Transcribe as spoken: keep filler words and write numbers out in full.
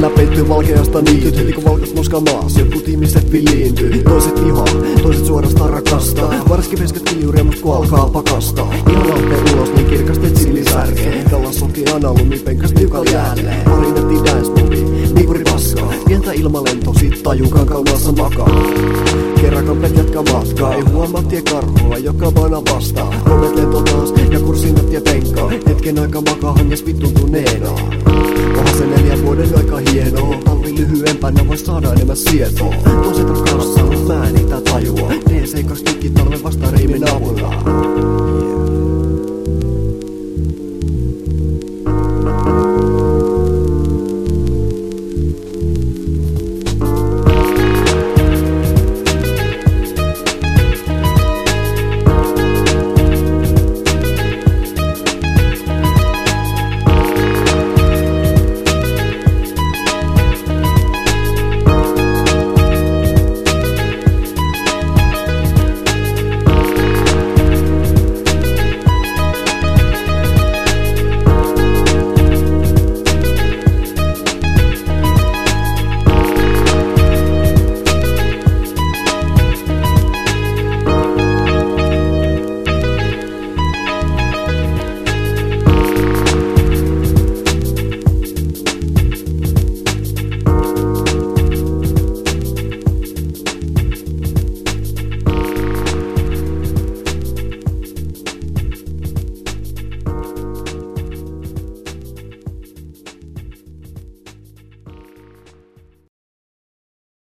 Keskellä peittyy valkeasta niityt, heti kun valkas noska maas. Jotkut ihmiset villiintyy, toiset vihaa, toiset suorastaan rakastaa. Varsinkin pesket kiljuria, mut kun alkaa pakasta. Ihan lauteen ulos, niin kirkasti et sinisärkeen. Kallas onkin analumi, penkas tiukal jälleen. Marinetti dance movie, niikuri paskaa. Pientä ilmalento, sit tajukaan kaunassa makaa. Kerrakanpet jatka matkaa, ei huomaa tie karhua, joka vaina vastaa. Kolmet lento taas ja kurssinat tie penkkaa. Hetken aika makaa hanges vittuuntuneena. Onhan se neljän vuoden aika hienoa. Talvi lyhyempänä vois saada enemmän sietoa. Toiset on kanssa, mut mä en niitä tajua. D C kaksi tuki talven vasta riimin avulla.